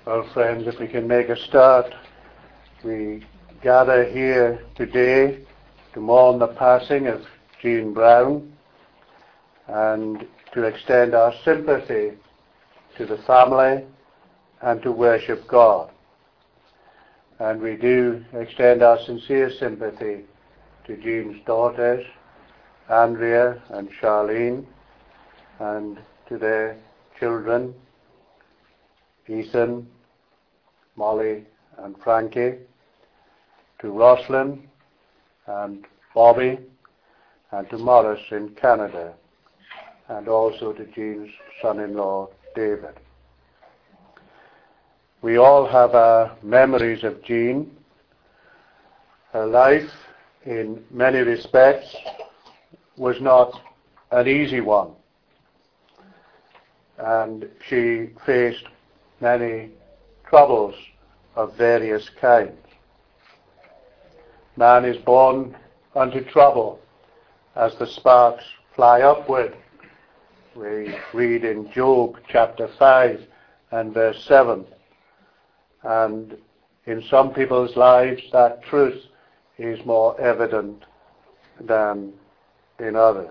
Well, friends, if we can make a start, we gather here today to mourn the passing of Jean Brown and to extend our sympathy to the family and to worship God. And we do extend our sincere sympathy to Jean's daughters, Andrea and Charlene, and to their children, Ethan, Molly and Frankie, to Roslyn and Bobby, and to Morris in Canada, and also to Jean's son-in-law, David. We all have our memories of Jean. Her life, in many respects, was not an easy one, and she faced many troubles of various kinds. Man is born unto trouble as the sparks fly upward. We read in Job chapter 5 and verse 7. And in some people's lives that truth is more evident than in others.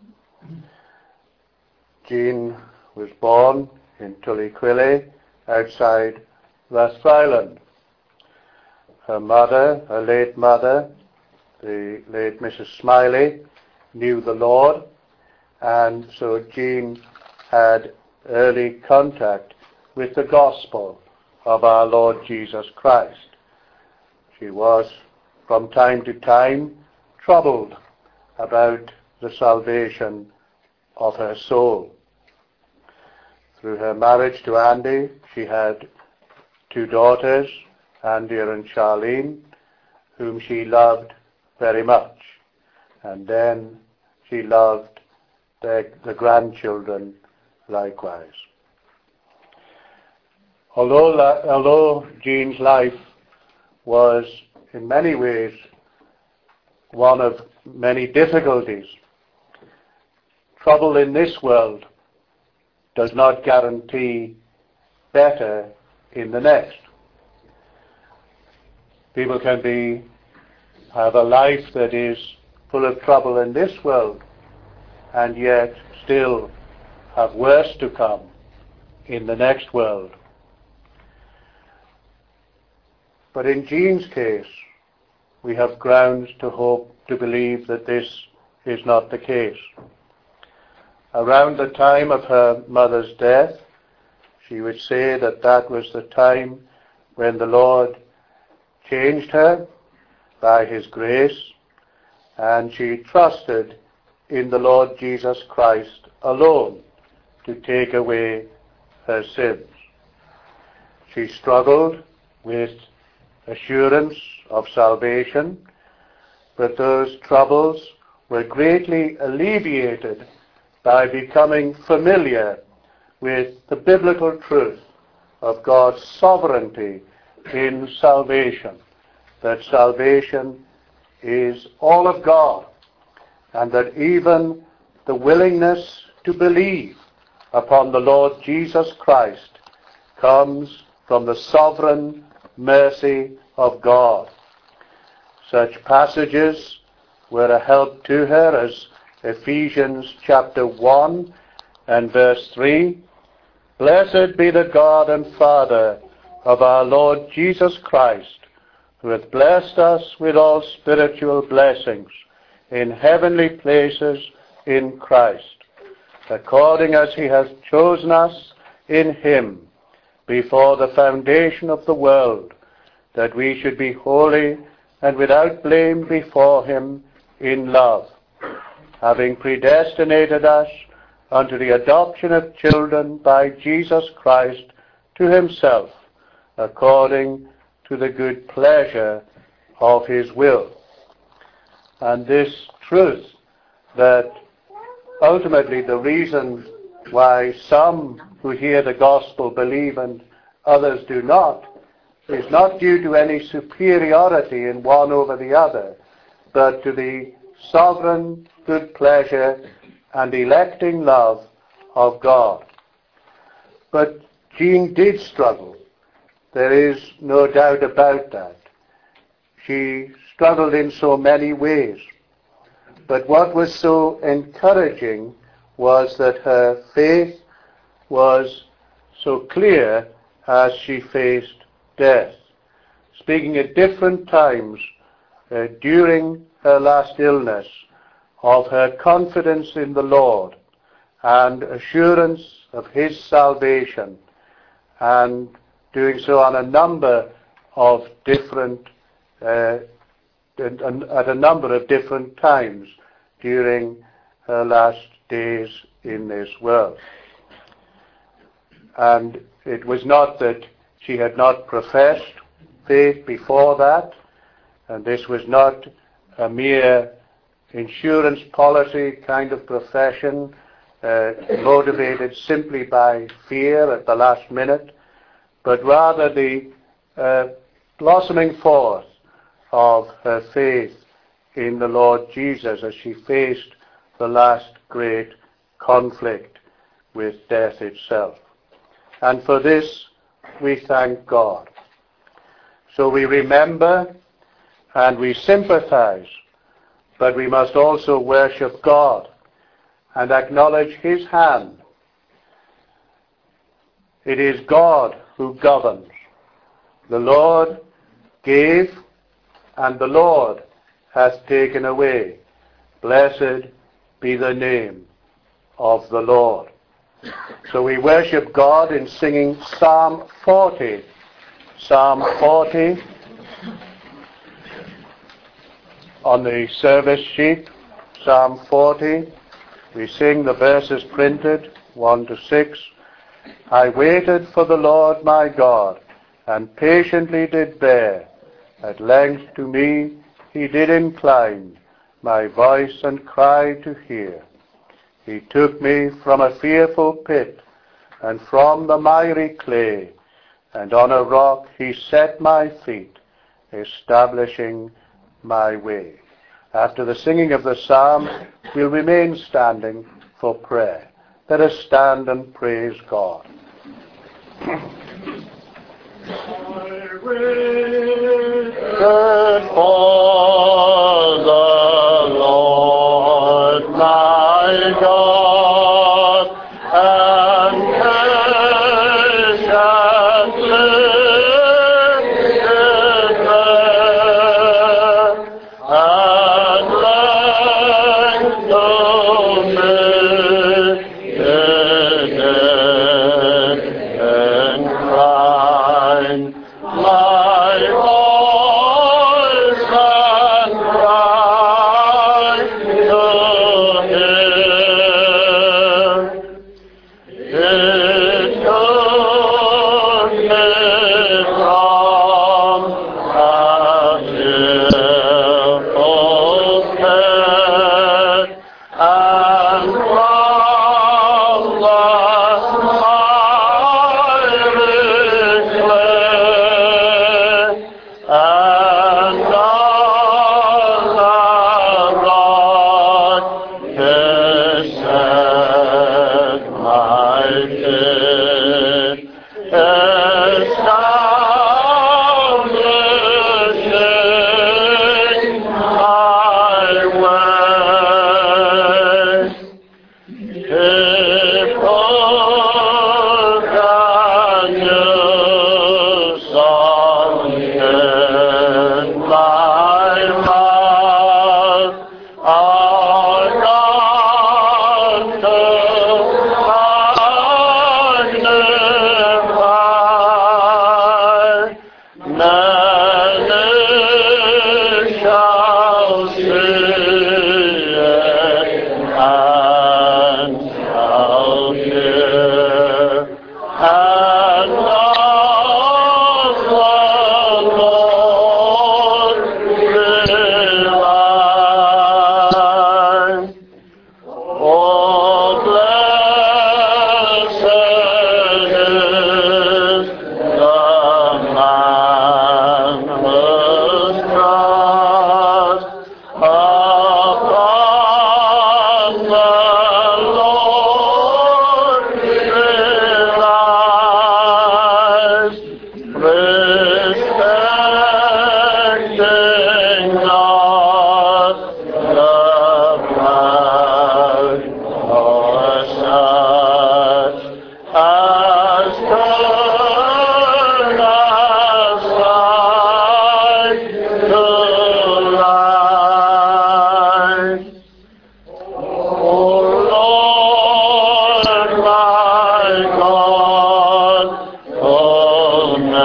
Jean was born in Tullyquilla, outside Rathfriland. Her mother, her late mother, the late Mrs. Smiley, knew the Lord, and so Jean had early contact with the gospel of our Lord Jesus Christ. She was, from time to time, troubled about the salvation of her soul. Through her marriage to Andy, she had two daughters, Andrea and Charlene, whom she loved very much. And then she loved the grandchildren likewise. Although Jean's life was in many ways one of many difficulties, trouble in this world does not guarantee better in the next. People can have a life that is full of trouble in this world and yet still have worse to come in the next world. But in Jean's case, we have grounds to hope, to believe that this is not the case. Around the time of her mother's death, she would say that that was the time when the Lord changed her by His grace, and she trusted in the Lord Jesus Christ alone to take away her sins. She struggled with assurance of salvation, but those troubles were greatly alleviated by becoming familiar with the biblical truth of God's sovereignty in salvation, that salvation is all of God, and that even the willingness to believe upon the Lord Jesus Christ comes from the sovereign mercy of God. Such passages were a help to her as Ephesians chapter 1 and verse 3. Blessed be the God and Father of our Lord Jesus Christ, who hath blessed us with all spiritual blessings in heavenly places in Christ, according as He hath chosen us in Him before the foundation of the world, that we should be holy and without blame before Him in love, having predestinated us unto the adoption of children by Jesus Christ to Himself, according to the good pleasure of His will. And this truth, that ultimately the reason why some who hear the gospel believe and others do not, is not due to any superiority in one over the other, but to the sovereign good pleasure and electing love of God. But Jean did struggle There is no doubt about that. She struggled in so many ways. But what was so encouraging was that her faith was so clear as she faced death. Speaking at different times during her last illness of her confidence in the Lord and assurance of His salvation, and doing so on a number of different at a number of different times during her last days in this world. And it was not that she had not professed faith before that, and this was not a mere insurance policy kind of profession motivated simply by fear at the last minute, but rather the blossoming forth of her faith in the Lord Jesus as she faced the last great conflict with death itself. And for this we thank God. So we remember and we sympathize, but we must also worship God and acknowledge His hand. It is God who governs. The Lord gave, and the Lord hath taken away. Blessed be the name of the Lord. So we worship God in singing Psalm 40. Psalm 40 on the service sheet. Psalm 40. We sing the verses printed, 1 to 6. I waited for the Lord my God, and patiently did bear. At length to me He did incline my voice and cry to hear. He took me from a fearful pit, and from the miry clay, and on a rock He set my feet, establishing my way. After the singing of the psalm, we'll remain standing for prayer. Let us stand and praise God. I waited for the Lord my God, and patiently did bear, and length to me did incline my voice and cry to Him. It took me from a fearful pit, and from the miry clay, and on the rock He set my feet, establishing my way. He put a new song in my mouth, a God to magnify. respecting not the proud or such as turn aside to life. O Lord my God, oh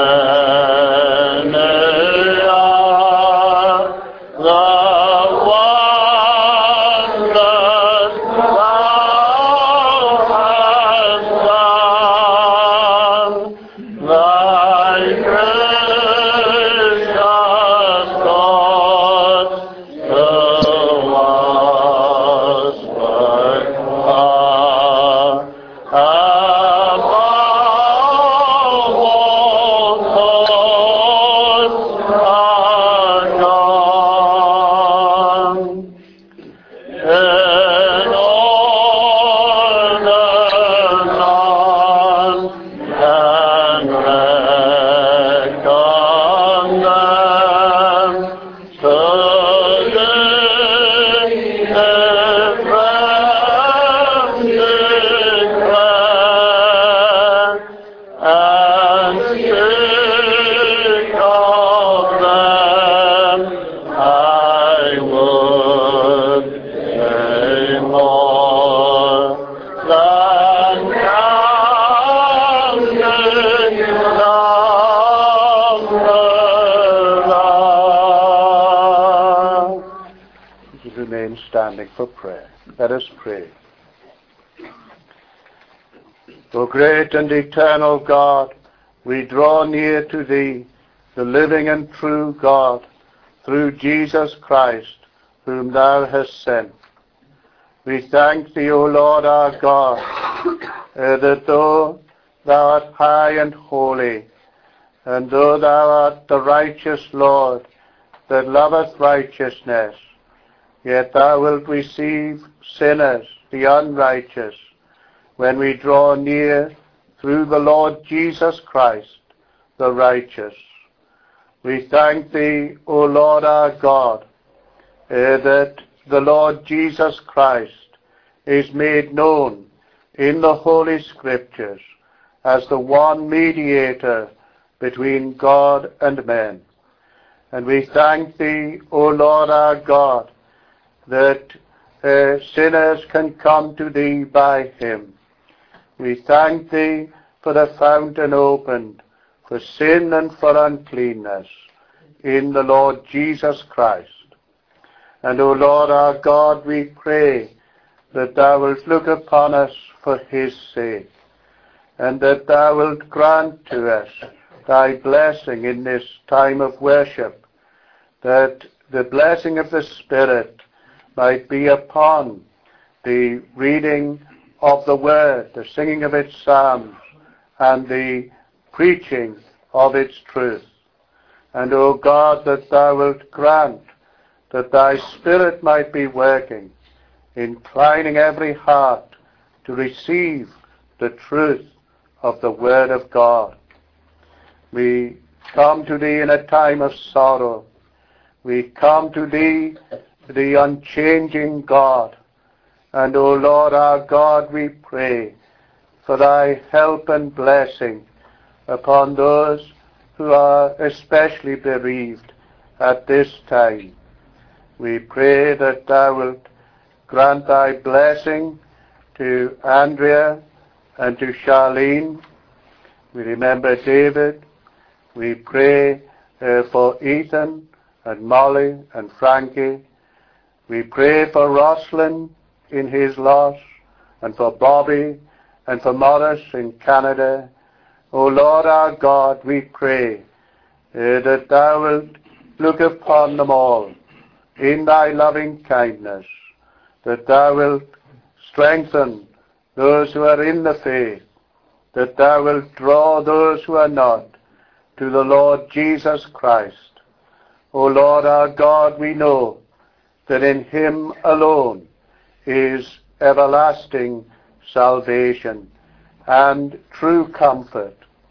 many are the wonders thou hast done. Thy gracious thoughts to us but are above all thoughts are gone. In honor none can reckon them, to thee their friends declare, and speak of them. I would say more than counting number. We remain standing for prayer. Let us pray. O great and eternal God, we draw near to Thee, the living and true God, through Jesus Christ, whom Thou hast sent. We thank Thee, O Lord our God, that though Thou art high and holy, and though Thou art the righteous Lord that loveth righteousness, yet Thou wilt receive sinners, the unrighteous, when we draw near through the Lord Jesus Christ, the righteous. We thank Thee, O Lord our God, that the Lord Jesus Christ is made known in the Holy Scriptures as the one mediator between God and men. And we thank Thee, O Lord our God, that sinners can come to Thee by Him. We thank Thee for the fountain opened for sin and for uncleanness in the Lord Jesus Christ. And, O Lord our God, we pray that Thou wilt look upon us for His sake, and that Thou wilt grant to us Thy blessing in this time of worship, that the blessing of the Spirit might be upon the reading of the Word, the singing of its psalms, and the preaching of its truth. And, O God, that Thou wilt grant that Thy Spirit might be working, inclining every heart to receive the truth of the Word of God. We come to Thee in a time of sorrow. We come to Thee, the unchanging God. And, O Lord our God, we pray for Thy help and blessing upon those who are especially bereaved at this time. We pray that Thou wilt grant Thy blessing to Andrea and to Charlene. We remember David. We pray for Ethan and Molly and Frankie. We pray for Rosalind in his loss, and for Bobby, and for Morris in Canada. O Lord our God, we pray that Thou wilt look upon them all in Thy loving kindness, that Thou wilt strengthen those who are in the faith, that Thou wilt draw those who are not to the Lord Jesus Christ. O Lord our God, we know that in Him alone is everlasting salvation and true comfort.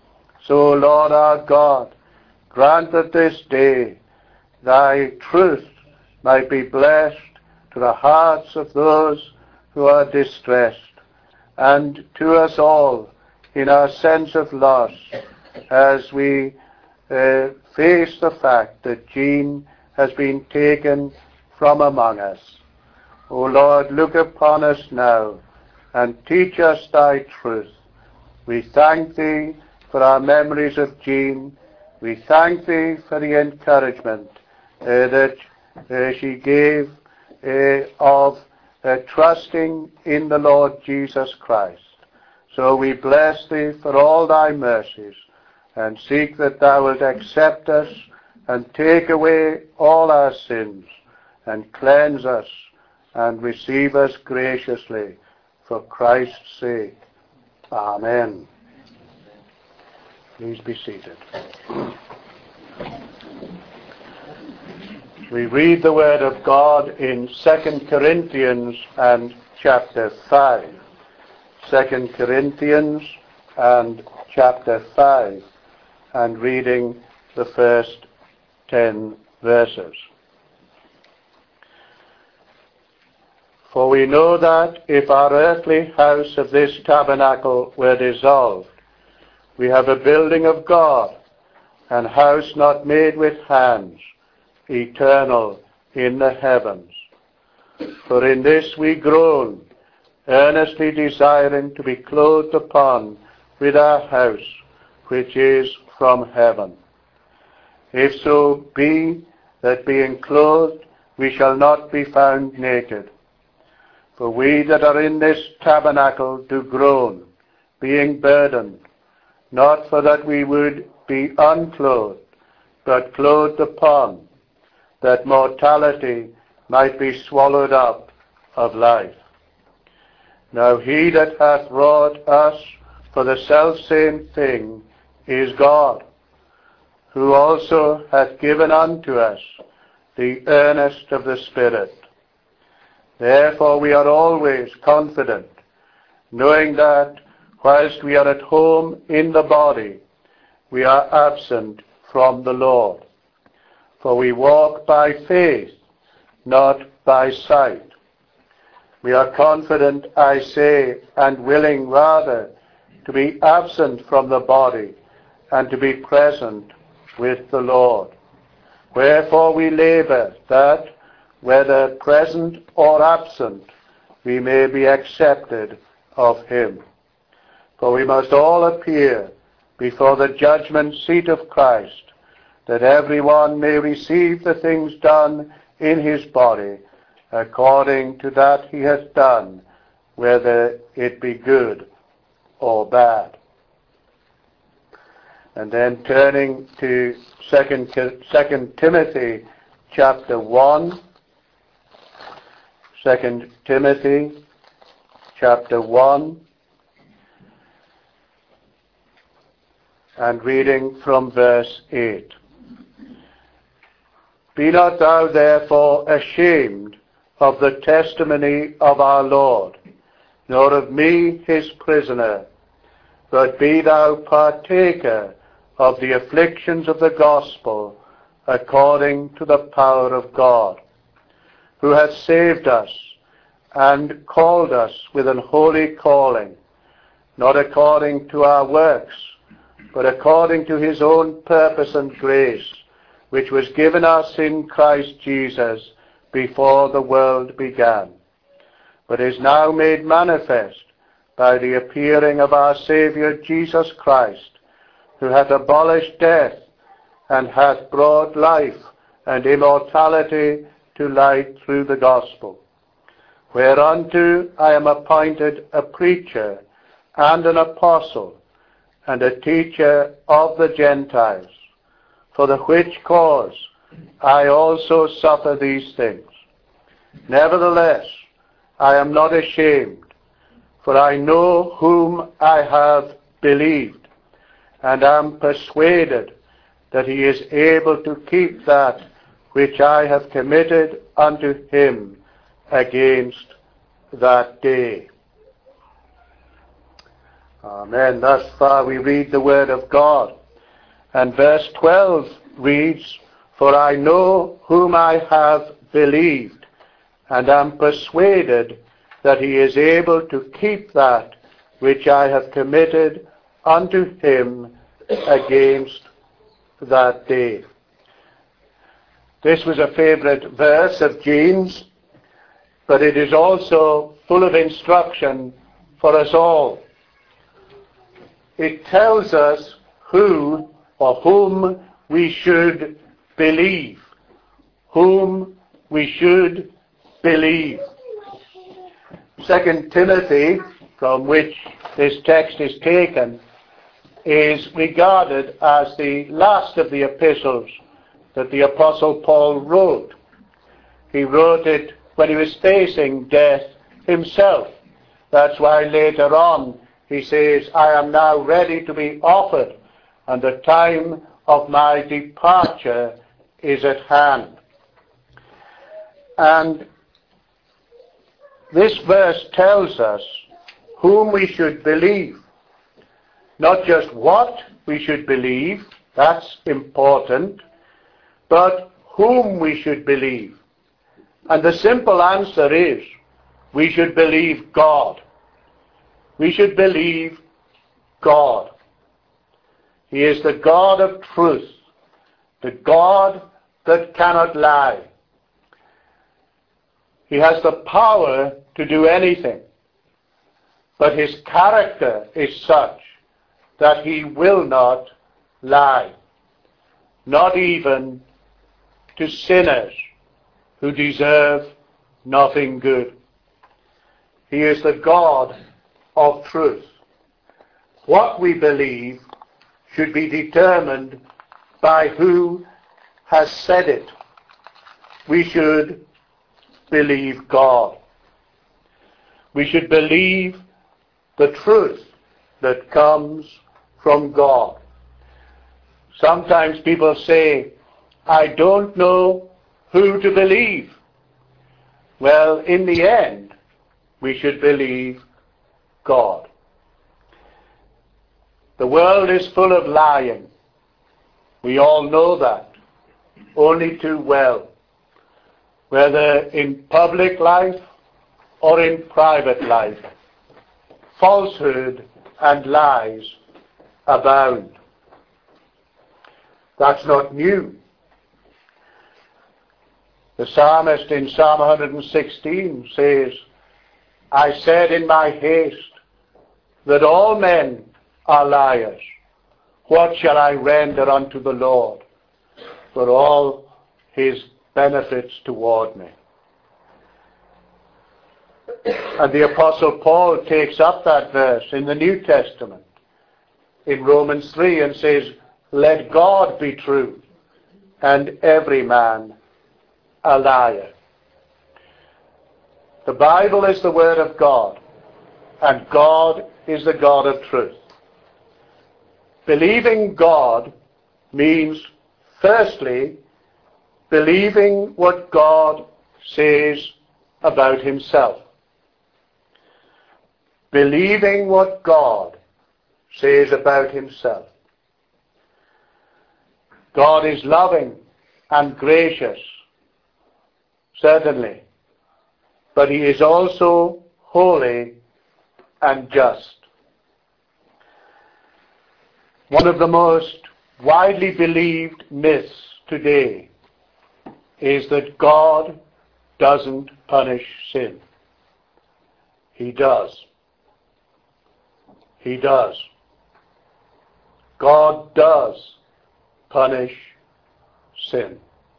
So, Lord our God, grant that this day thy truth might be blessed to the hearts of those who are distressed, and to us all in our sense of loss as we face the fact that Jean has been taken from among us. O Lord, look upon us now and teach us thy truth. We thank thee for our memories of Jean. We thank thee for the encouragement that she gave of trusting in the Lord Jesus Christ. So we bless thee for all thy mercies and seek that thou wilt accept us and take away all our sins and cleanse us and receive us graciously for Christ's sake. Amen. Please be seated. We read the word of God in 2 Corinthians and chapter 5. 2 Corinthians and chapter 5, and reading the first 10 verses. For we know that if our earthly house of this tabernacle were dissolved, we have a building of God, an house not made with hands, eternal in the heavens. For in this we groan, earnestly desiring to be clothed upon with our house, which is from heaven. If so be that being clothed, we shall not be found naked. For we that are in this tabernacle do groan, being burdened, not for that we would be unclothed, but clothed upon, that mortality might be swallowed up of life. Now he that hath wrought us for the selfsame thing is God, who also hath given unto us the earnest of the Spirit. Therefore we are always confident, knowing that whilst we are at home in the body, we are absent from the Lord. For we walk by faith, not by sight. We are confident, I say, and willing rather to be absent from the body and to be present with the Lord. Wherefore we labor that, whether present or absent, we may be accepted of him. For we must all appear before the judgment seat of Christ, that every one may receive the things done in his body, according to that he hath done, whether it be good or bad. And then turning to 2 Timothy chapter 1, 2 Timothy chapter 1, and reading from verse 8. Be not thou therefore ashamed of the testimony of our Lord, nor of me his prisoner, but be thou partaker of the afflictions of the gospel, according to the power of God, who hath saved us, and called us with an holy calling, not according to our works, but according to his own purpose and grace, which was given us in Christ Jesus before the world began, but is now made manifest by the appearing of our Saviour Jesus Christ, who hath abolished death, and hath brought life and immortality to light through the gospel, whereunto I am appointed a preacher and an apostle and a teacher of the Gentiles, for the which cause I also suffer these things. Nevertheless, I am not ashamed, for I know whom I have believed, and am persuaded that he is able to keep that which I have committed unto him against that day. Amen. Thus far we read the word of God. And verse 12 reads, "For I know whom I have believed, and am persuaded that he is able to keep that which I have committed unto him against that day." This was a favorite verse of James, but it is also full of instruction for us all. It tells us who or whom we should believe. Whom we should believe. 2 Timothy, from which this text is taken, is regarded as the last of the epistles that the Apostle Paul wrote. He wrote it when he was facing death himself. That's why later on he says, "I am now ready to be offered, and the time of my departure is at hand." And this verse tells us whom we should believe. Not just what we should believe, that's important, but whom we should believe. And the simple answer is, we should believe God. We should believe God. He is the God of truth, the God that cannot lie. He has the power to do anything, but his character is such that he will not lie, not even to sinners who deserve nothing good. He is the God of truth. What we believe should be determined by who has said it. We should believe God. We should believe the truth that comes from God. Sometimes people say, "I don't know who to believe." Well, in the end, we should believe God. The world is full of lying. We all know that, only too well. Whether in public life or in private life, falsehood and lies abound. That's not new. The psalmist in Psalm 116 says, "I said in my haste that all men are liars. What shall I render unto the Lord for all his benefits toward me?" And the Apostle Paul takes up that verse in the New Testament in Romans 3 and says, "Let God be true, and every man a liar." The Bible is the Word of God, and God is the God of truth. Believing God means, firstly, believing what God says about himself. Believing what God says about himself. God is loving and gracious, certainly, but he is also holy and just. One of the most widely believed myths today is that God doesn't punish sin. He does. He does. God does punish sin.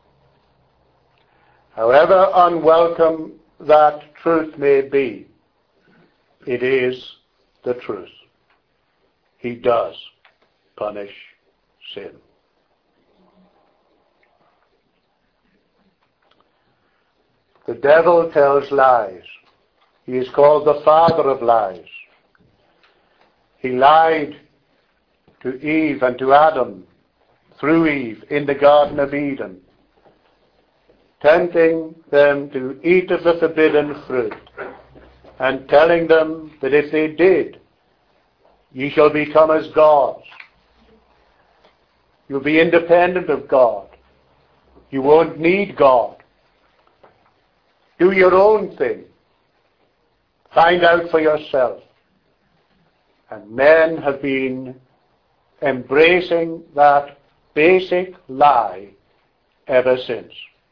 However unwelcome that truth may be, it is the truth. He does punish sin. The devil tells lies. He is called the father of lies. He lied to Eve and to Adam through Eve in the Garden of Eden, tempting them to eat of the forbidden fruit and telling them that if they did, Ye shall become as gods. You'll be independent of God. You won't need God. Do your own thing. Find out for yourself. And men have been embracing that basic lie ever since.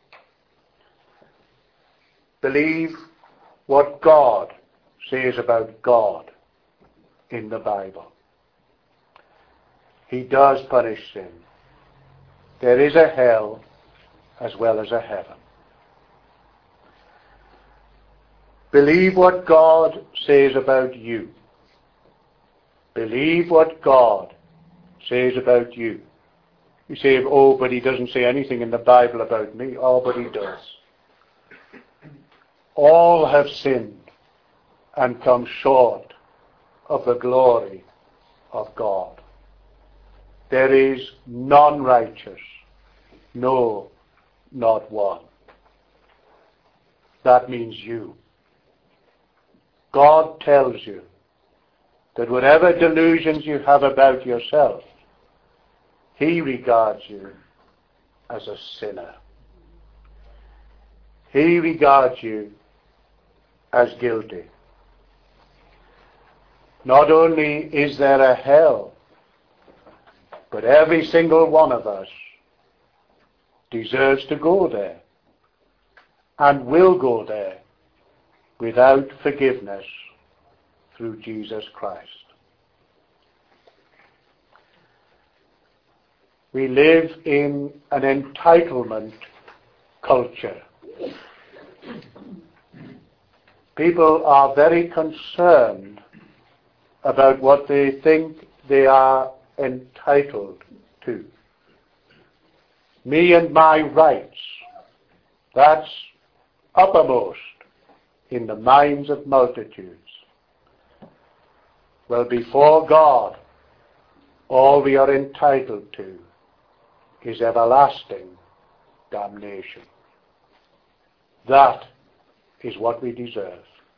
Believe what God says about God in the Bible. He does punish sin. There is a hell as well as a heaven. Believe what God says about you. Believe what God says about you. You say, oh, but he doesn't say anything in the Bible about me. Oh, but he does. All have sinned and come short of the glory of God. There is none righteous, no, not one. That means you. God tells you that whatever delusions you have about yourself, he regards you as a sinner. He regards you as guilty. Not only is there a hell, but every single one of us deserves to go there and will go there without forgiveness through Jesus Christ. We live in an entitlement culture. People are very concerned about what they think they are entitled to. Me and my rights, that's uppermost in the minds of multitudes. Well, before God, all we are entitled to is everlasting damnation. That is what we deserve.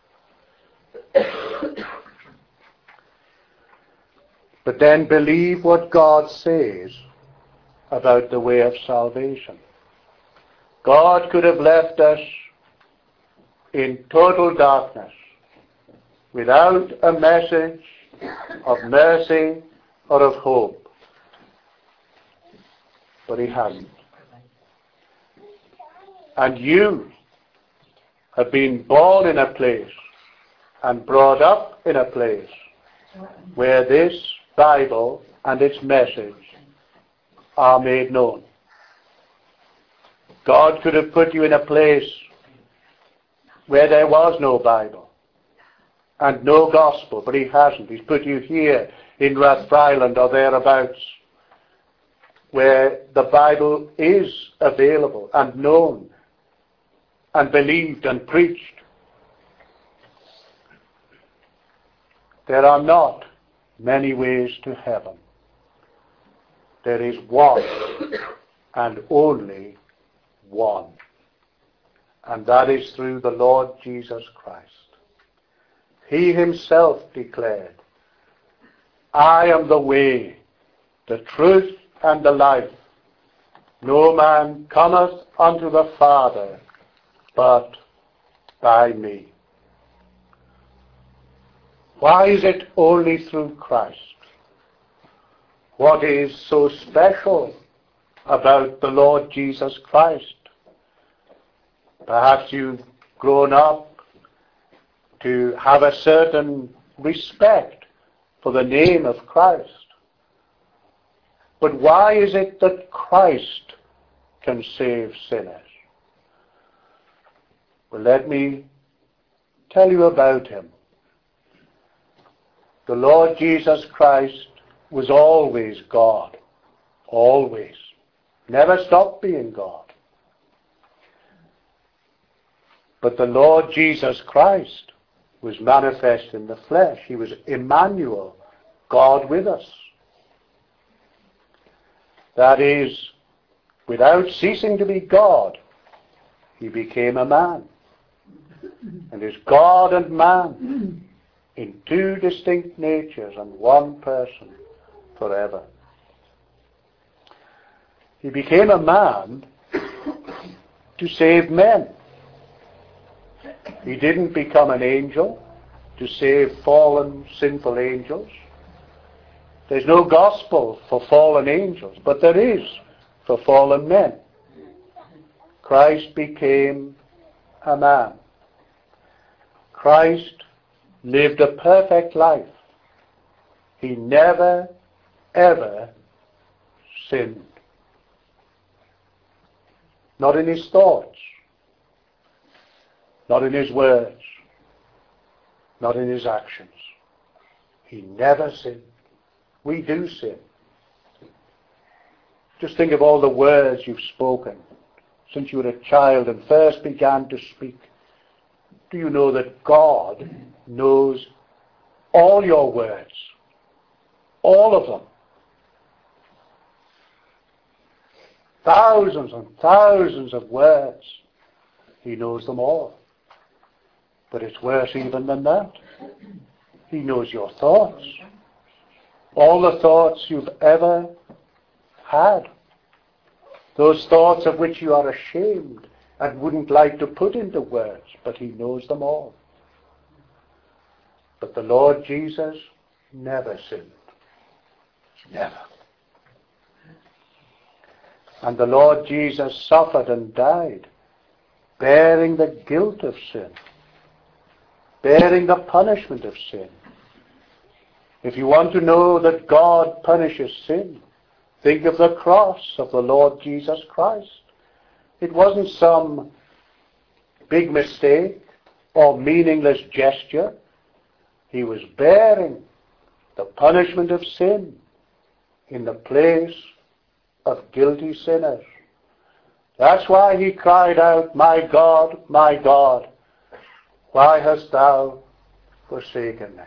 But then believe what God says about the way of salvation. God could have left us in total darkness without a message of mercy or of hope. But he hasn't. And you have been born in a place and brought up in a place where this Bible and its message are made known. God could have put you in a place where there was no Bible and no gospel, but he hasn't. He's put you here in Rathfriland or thereabouts, where the Bible is available and known and believed and preached. There are not many ways to heaven. There is one and only one. And that is through the Lord Jesus Christ. He himself declared, I am the way, the truth, and the life. No man cometh unto the Father but by me. Why is it only through Christ? What is so special about the Lord Jesus Christ? Perhaps you've grown up to have a certain respect for the name of Christ. But why is it that Christ can save sinners? Well, let me tell you about him. The Lord Jesus Christ was always God. Always. Never stopped being God. But the Lord Jesus Christ was manifest in the flesh. He was Emmanuel, God with us. That is, without ceasing to be God, he became a man. And is God and man in two distinct natures and one person forever. He became a man to save men. He didn't become an angel to save fallen, sinful angels. There's no gospel for fallen angels, but there is for fallen men. Christ became a man. Christ lived a perfect life. He never, ever sinned. Not in his thoughts, not in his words, not in his actions. He never sinned. We do sin. Just think of all the words you've spoken since you were a child and first began to speak. Do you know that God knows all your words? All of them. Thousands and thousands of words. He knows them all. But it's worse even than that. He knows your thoughts. All the thoughts you've ever had. Those thoughts of which you are ashamed and wouldn't like to put into words, but he knows them all. But the Lord Jesus never sinned. Never. And the Lord Jesus suffered and died, bearing the guilt of sin, bearing the punishment of sin. If you want to know that God punishes sin, think of the cross of the Lord Jesus Christ. It wasn't some big mistake or meaningless gesture. He was bearing the punishment of sin in the place of guilty sinners. That's why he cried out, my God, why hast thou forsaken me?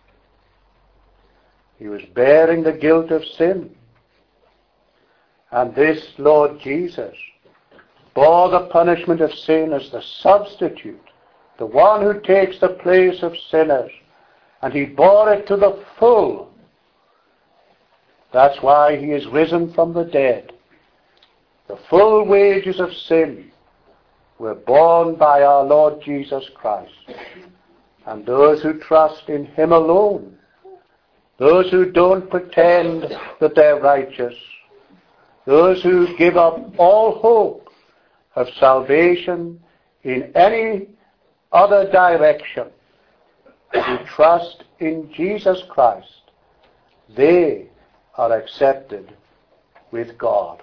He was bearing the guilt of sin. And this Lord Jesus bore the punishment of sin as the substitute, the one who takes the place of sinners. And he bore it to the full. That's why he is risen from the dead. The full wages of sin were borne by our Lord Jesus Christ. And those who trust in him alone, those who don't pretend that they're righteous, those who give up all hope of salvation in any other direction, who trust in Jesus Christ, they are accepted with God.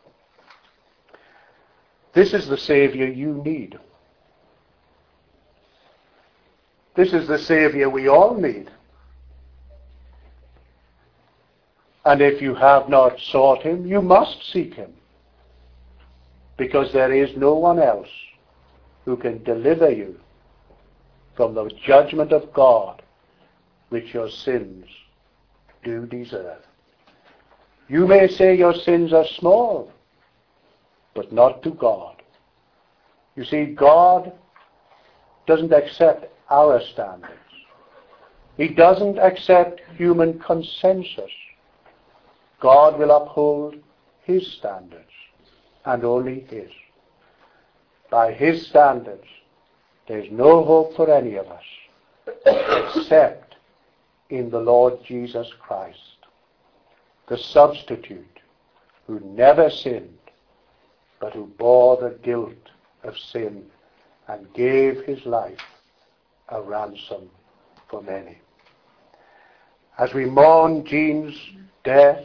This is the Savior you need. This is the Savior we all need. And if you have not sought him, you must seek him. Because there is no one else who can deliver you from the judgment of God which your sins do deserve. You may say your sins are small, but not to God. You see, God doesn't accept our standards. He doesn't accept human consensus. God will uphold his standards, and only his. By his standards, there's no hope for any of us except in the Lord Jesus Christ, the substitute who never sinned, but who bore the guilt of sin and gave his life a ransom for many. As we mourn Jean's death,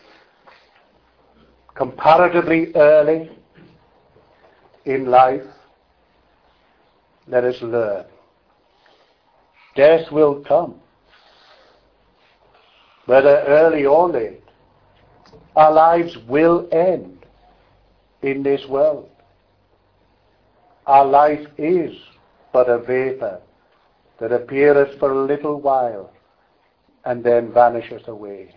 comparatively early in life, let us learn. Death will come, whether early or late. Our lives will end in this world. Our life is but a vapor that appeareth for a little while and then vanisheth away.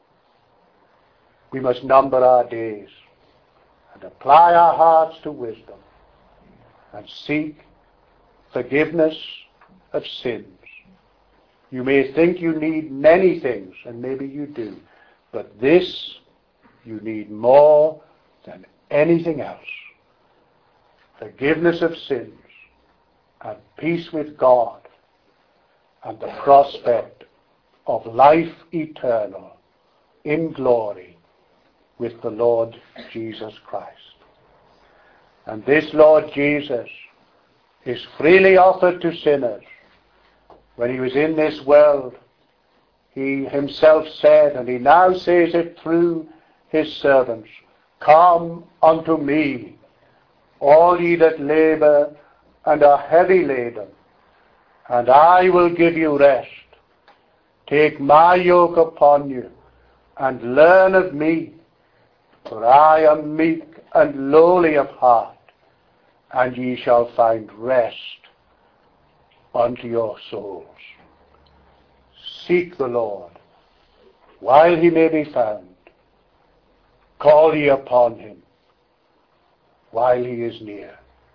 We must number our days and apply our hearts to wisdom and seek forgiveness of sins You may think you need many things, and maybe you do, but this you need more than anything else. Forgiveness of sins and peace with God and the prospect of life eternal in glory with the Lord Jesus Christ. And this Lord Jesus is freely offered to sinners. When he was in this world, he himself said, and he now says it through his servants, "Come unto me, all ye that labor and are heavy laden, and I will give you rest. Take my yoke upon you, and learn of me, for I am meek and lowly of heart, and ye shall find rest unto your souls." Seek the Lord while he may be found. Call ye upon him while he is near.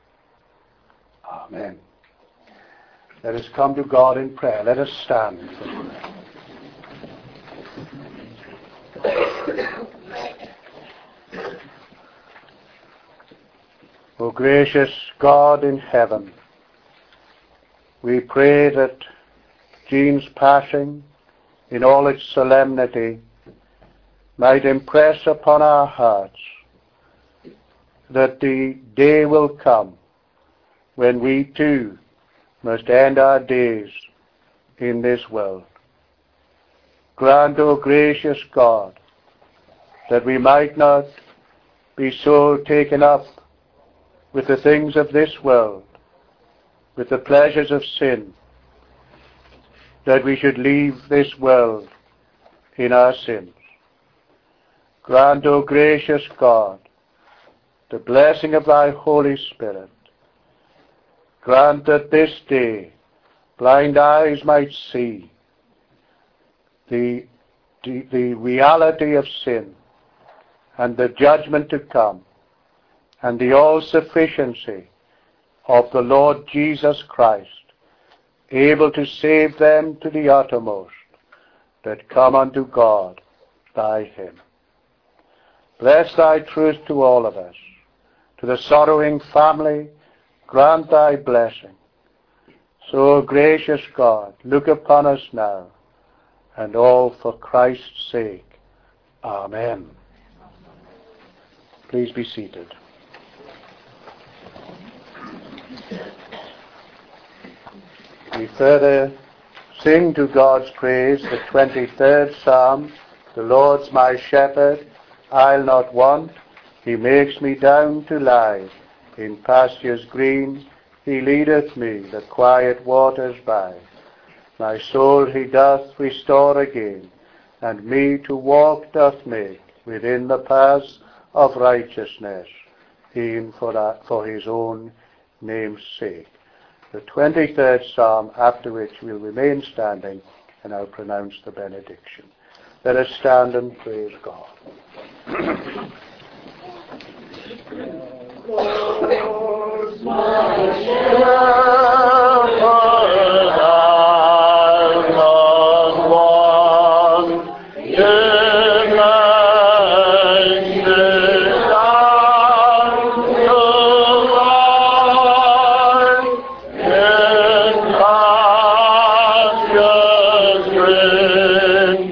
Amen. Let us come to God in prayer. Let us stand for prayer. O gracious God in heaven, we pray that Jean's passing in all its solemnity might impress upon our hearts that the day will come when we too must end our days in this world. Grant, O gracious God, that we might not be so taken up with the things of this world, with the pleasures of sin, that we should leave this world in our sins. Grant, O gracious God, the blessing of thy Holy Spirit. Grant that this day blind eyes might see the reality of sin and the judgment to come, and the all-sufficiency of the Lord Jesus Christ, able to save them to the uttermost that come unto God by him. Bless thy truth to all of us. To the sorrowing family, grant thy blessing. So, gracious God, look upon us now, and all for Christ's sake. Amen. Please be seated. We further sing to God's praise the 23rd Psalm. The Lord's my shepherd, I'll not want. He makes me down to lie in pastures green. He leadeth me the quiet waters by. My soul he doth restore again, and me to walk doth make within the paths of righteousness, e'en for his own name's sake. The 23rd Psalm, after which we'll remain standing and I'll pronounce the benediction. Let us stand and praise God. Lord, my shepherd, I'll not want. In thy stead down to lie, in pastures green,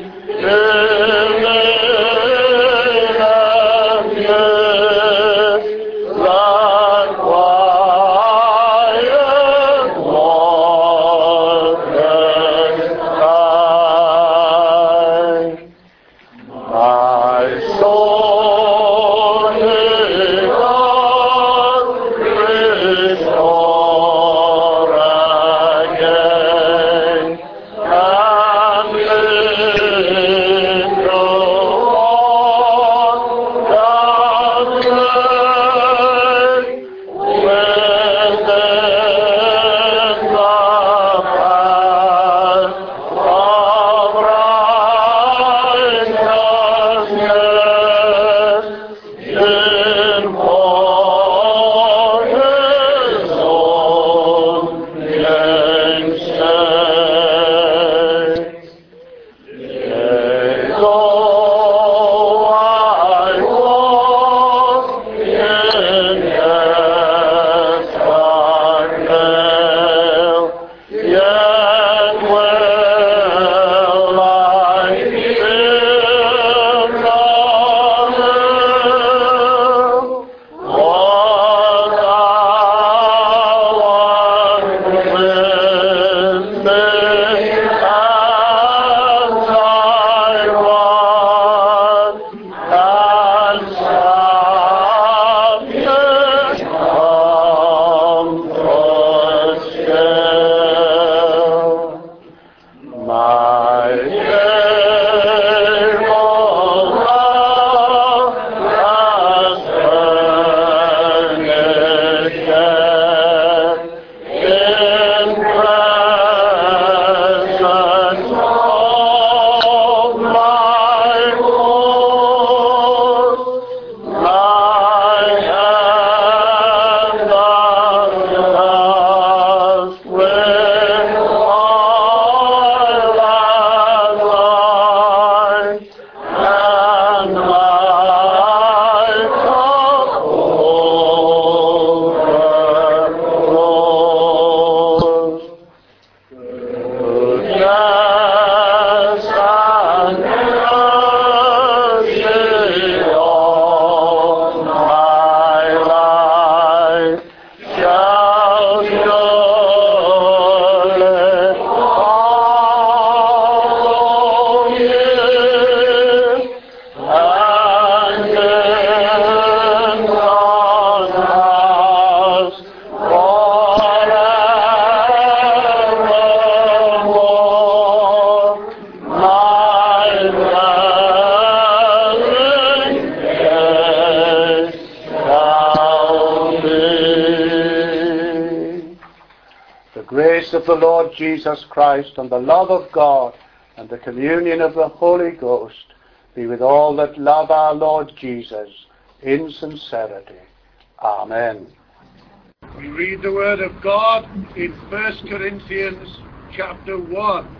grace of the Lord Jesus Christ and the love of God and the communion of the Holy Ghost be with all that love our Lord Jesus in sincerity. Amen. We read the word of God in 1 Corinthians chapter 1.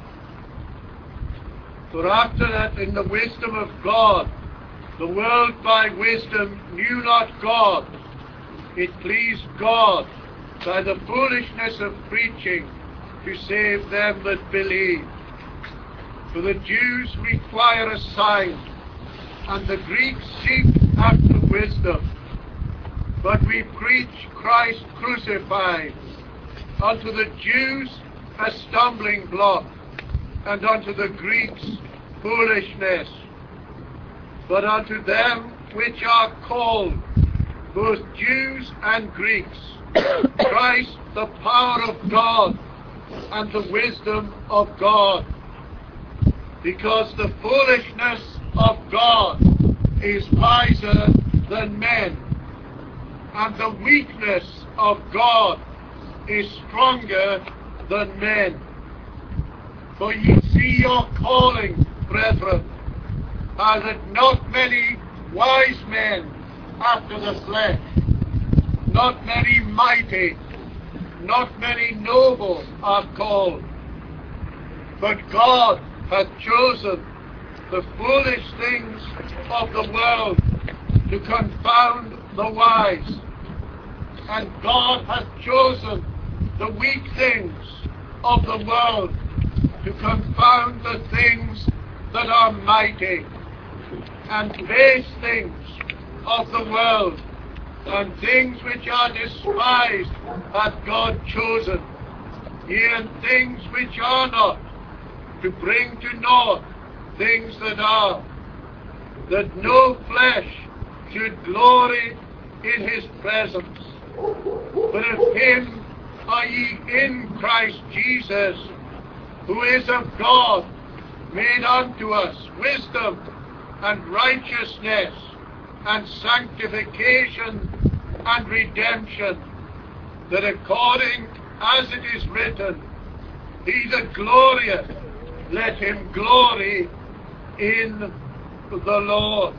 For after that, in the wisdom of God, the world by wisdom knew not God. It pleased God by the foolishness of preaching to save them that believe. For the Jews require a sign, and the Greeks seek after wisdom. But we preach Christ crucified, unto the Jews a stumbling block, and unto the Greeks foolishness. But unto them which are called, both Jews and Greeks, Christ the power of God, and the wisdom of God. Because the foolishness of God is wiser than men, and the weakness of God is stronger than men. For ye see your calling, brethren, are that not many wise men after the flesh, not many mighty, not many noble are called. But God hath chosen the foolish things of the world to confound the wise. And God hath chosen the weak things of the world to confound the things that are mighty, and base things of the world, and things which are despised hath God chosen, yea, and things which are not, to bring to naught things that are, that no flesh should glory in his presence. But of him are ye in Christ Jesus, who is of God, made unto us wisdom and righteousness and sanctification and redemption, that according as it is written, he that glorieth, let him glory in the Lord.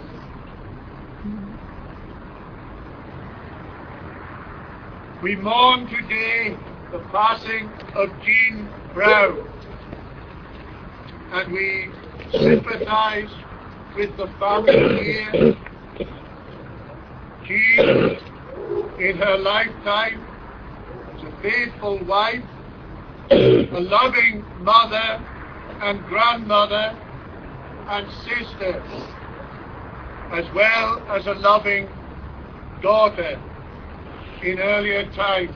We mourn today the passing of Jean Brown, and we sympathize with the family here. Jean, in her lifetime, was a faithful wife, a loving mother and grandmother and sister, as well as a loving daughter in earlier times.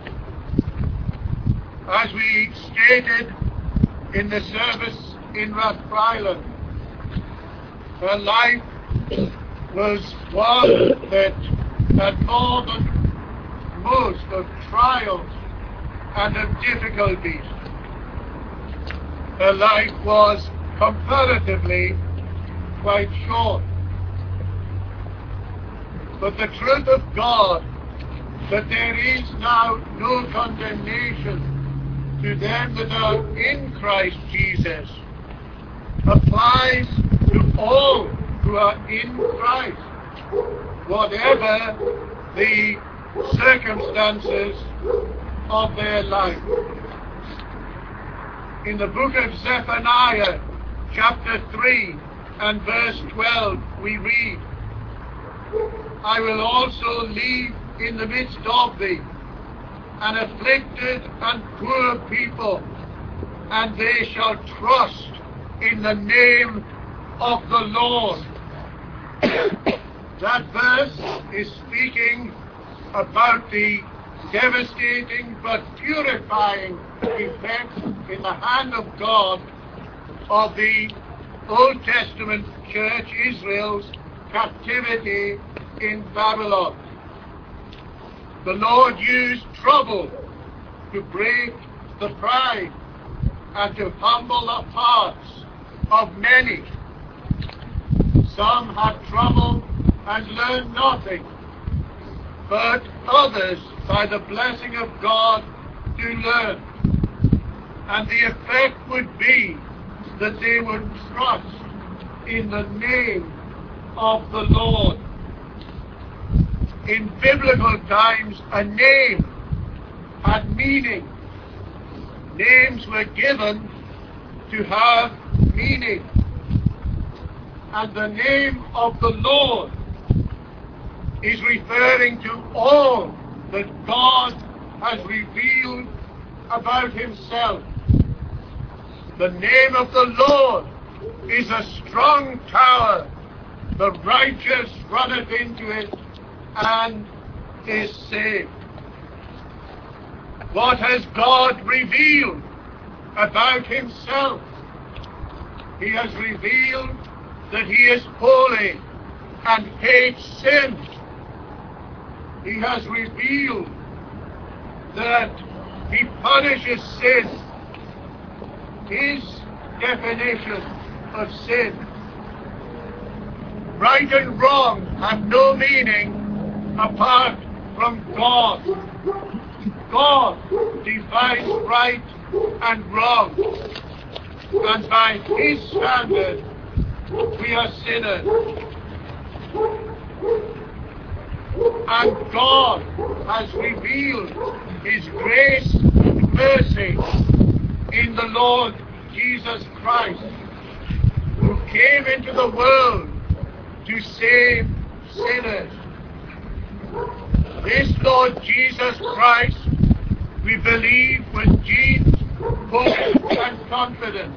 As we stated in the service in Rathfriland, her life was one that had more than most of trials and of difficulties. Her life was comparatively quite short. But the truth of God, that there is now no condemnation to them that are in Christ Jesus, applies to all who are in Christ, whatever the circumstances of their life. In the book of Zephaniah, chapter 3 and verse 12, we read, I will also leave in the midst of thee an afflicted and poor people, and they shall trust in the name of the Lord. That verse is speaking about the devastating but purifying effect in the hand of God of the Old Testament church, Israel's captivity in Babylon. The Lord used trouble to break the pride and to humble the hearts of many. Some had trouble and learned nothing, but others, by the blessing of God, to learn. And the effect would be that they would trust in the name of the Lord. In biblical times, a name had meaning. Names were given to have meaning. And the name of the Lord is referring to all that God has revealed about himself. The name of the Lord is a strong tower. The righteous runneth into it and is saved. What has God revealed about himself? He has revealed that he is holy and hates sin. He has revealed that he punishes sin. His definition of sin. Right and wrong have no meaning apart from God. God defines right and wrong. And by his standard, we are sinners. And God has revealed his grace and mercy in the Lord Jesus Christ, who came into the world to save sinners. This Lord Jesus Christ, we believe with deep hope and confidence.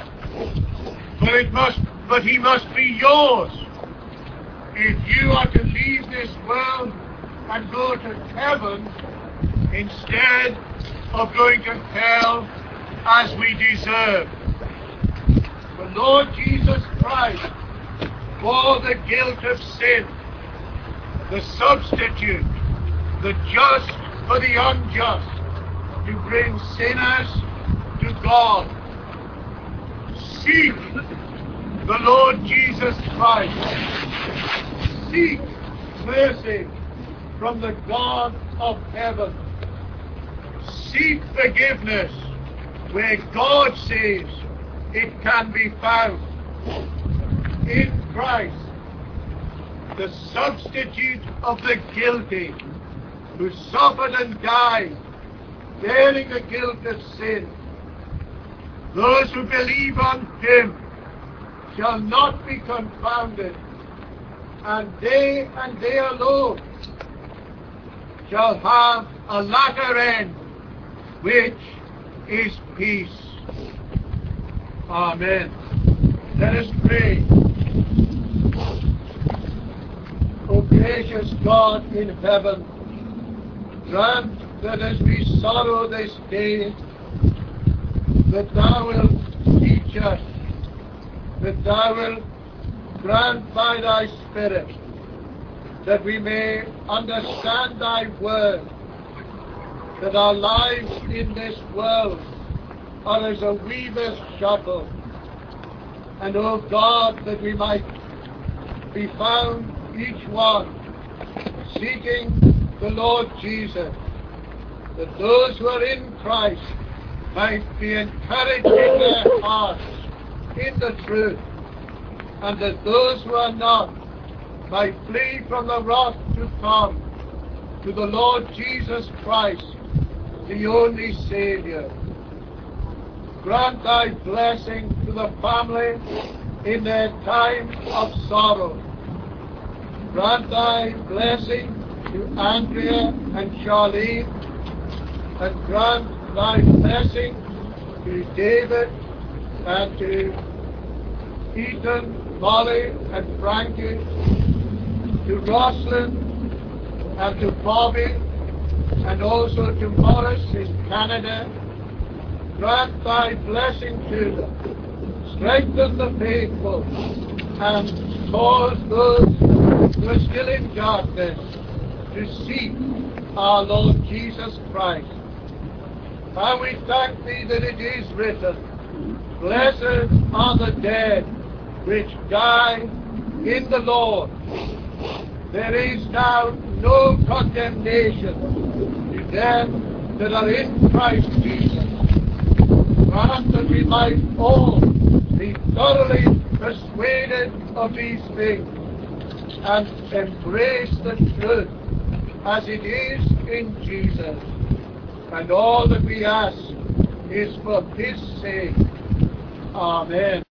But he must be yours. If you are to leave this world and go to heaven instead of going to hell as we deserve. The Lord Jesus Christ bore the guilt of sin, the substitute, the just for the unjust, to bring sinners to God. Seek the Lord Jesus Christ. Seek mercy from the God of heaven. Seek forgiveness where God says it can be found. In Christ, the substitute of the guilty, who suffered and died, bearing the guilt of sin. Those who believe on him shall not be confounded, and they alone shall have a latter end, which is peace. Amen. Let us pray. O gracious God in heaven, grant that as we sorrow this day, that thou wilt teach us, that thou wilt grant by thy Spirit that we may understand thy word, that our lives in this world are as a weaver's shuttle, and, O God, that we might be found each one seeking the Lord Jesus, that those who are in Christ might be encouraged in their hearts in the truth, and that those who are not might flee from the wrath to come to the Lord Jesus Christ, the only Savior. Grant thy blessing to the family in their time of sorrow. Grant thy blessing to Andrea and Charlene, and grant thy blessing to David and to Ethan, Molly and Frankie, to Rosalind and to Bobby, and also to Morris in Canada. Grant thy blessing to them. Strengthen the faithful and cause those who are still in darkness to seek our Lord Jesus Christ. And we thank thee that it is written, blessed are the dead which die in the Lord. There is now no condemnation to them that are in Christ Jesus. Grant that we might all be thoroughly persuaded of these things and embrace the truth as it is in Jesus. And all that we ask is for His sake. Amen.